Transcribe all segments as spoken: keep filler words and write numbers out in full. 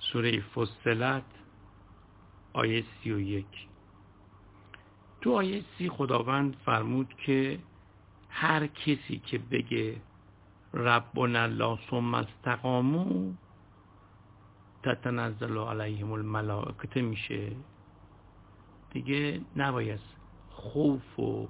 سوره فصلت آیه سی و یک. تو آیه سی خداوند فرمود که هر کسی که بگه ربنا الله ثم استقاموا تتنزل علیهم الملائکه میشه دیگه نباید خوف و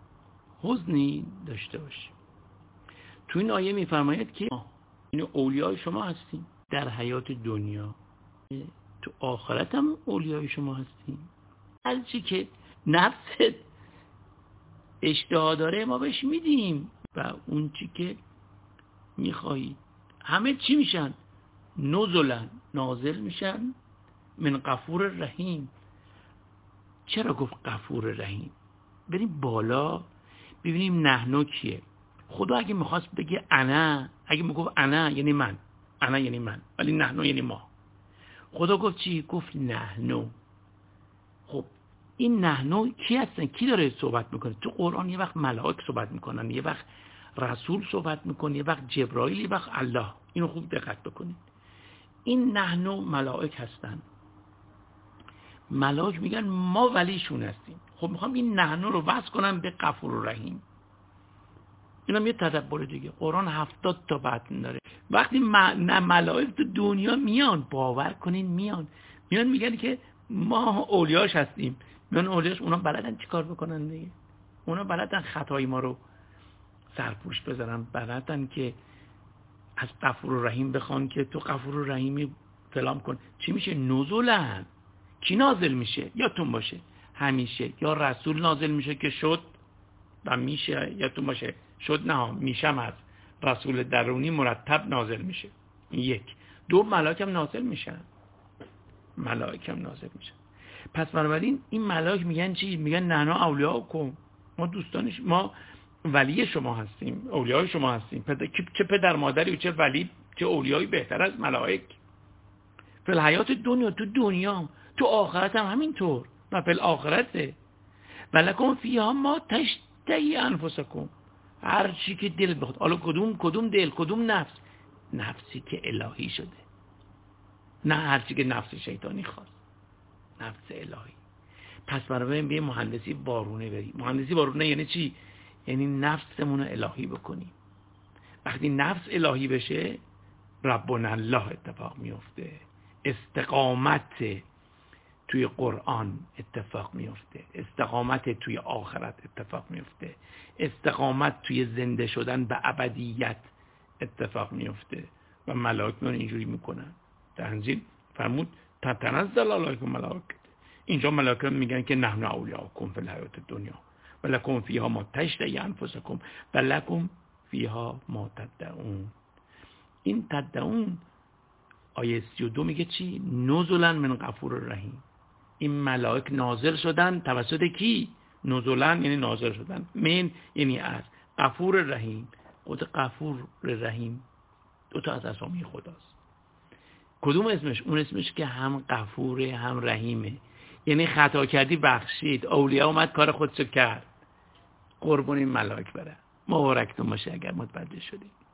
حزنی داشته باشه. تو این آیه میفرماید که این اولیای شما هستین در حیات دنیا، تو آخرت هم اولیای شما هستین. هر چی که نفست اشتها داره ما بهش میدیم و اون چی که میخواهید. همه چی میشن؟ نزلن، نازل میشن من غفور رحیم. چرا گفت غفور رحیم؟ بریم بالا ببینیم نحنو کیه. خدا اگه میخواست بگه انا، اگه میگفت انا یعنی من، انا یعنی من، ولی نحنو یعنی ما. خدا گفت چی؟ گفت نحنو. خب این نحنو کی هستن؟ کی داره صحبت میکنه؟ تو قرآن یه وقت ملائک صحبت میکنن، یه وقت رسول صحبت میکنه، یه وقت جبرائیل، یه وقت الله. اینو خوب دقت بکنید. این نحنو ملائک هستن. ملائک میگن ما ولیشون هستیم. خب میخوام این نحنو رو وصل کنم به غفور و رحیم. اینم یه تدبر دیگه. قرآن هفتاد تا متن داره. وقتی ملائک تو دنیا میان، باور کنین میان میان میگن که ما اولیاش هستیم. میان اولیاش، اونا بلدن چیکار بکنن دیگه. اونا بلدن خطای ما رو سرپوش بذارن، بلدن که از غفور و رحیم بخوان که تو غفور و رحیمی فلان کن. چی میشه؟ نزولن. کی نازل میشه؟ یادتون باشه همیشه یا رسول نازل میشه که شد و میشه، یادتون باشه شد نه میشم از رسول درونی مرتب نازل میشه. یک. دو، ملائک هم نازل میشن. ملائک هم نازل میشن. پس بنابراین این ملائک میگن چی؟ میگن نحنا اولیاءکم، ما دوستانش، ما ولی شما هستیم، اولیای شما هستیم. پدر، چه پدر مادری و چه ولی، چه اولیایی بهتر از ملائک. فی حیات دنیا، تو دنیا، تو آخرت هم همینطور. و فی الاخرته ولکم فیها ما تشتهی انفسکم، هر چی که دل بخواد. حالا کدوم کدوم دل، کدوم نفس؟ نفسی که الهی شده، نه هر چی که نفس شیطانی خواست، نفس الهی. پس برای بیم مهندسی بارونه بریم. مهندسی بارونه یعنی چی؟ یعنی نفسمون رو الهی بکنیم. وقتی نفس الهی بشه ربنا الله اتفاق میفته. استقامت توی قرآن اتفاق میفته. استقامت توی آخرت اتفاق میفته. استقامت توی زنده شدن به ابدیت اتفاق میفته. و ملائک میان اینجوری میکنن. تنزیل فرمود تتنزل علیکم ملائکه. اینجا ملائکه میگن که نحن اولیاءکم فی الحیات الدنیا ولکم فیها ما تشتهی انفسکم ولکم فیها ما تدعون. این تدعون آیه سی و دو میگه چی؟ نزلا من غفور رحیم. این ملائک نازل شدن توسط کی؟ نزلا یعنی نازل شدن، من یعنی از غفور رحیم. خود غفور رحیم دو تا از اسامی خداست. کدوم اسمش؟ اون اسمش که هم غفوره هم رحیمه. یعنی خطا کردی بخشید، اولیاء اومد کار خودشو کرد. قربون این ملائک بره. مبارکتون باشه اگر متوجه شدید.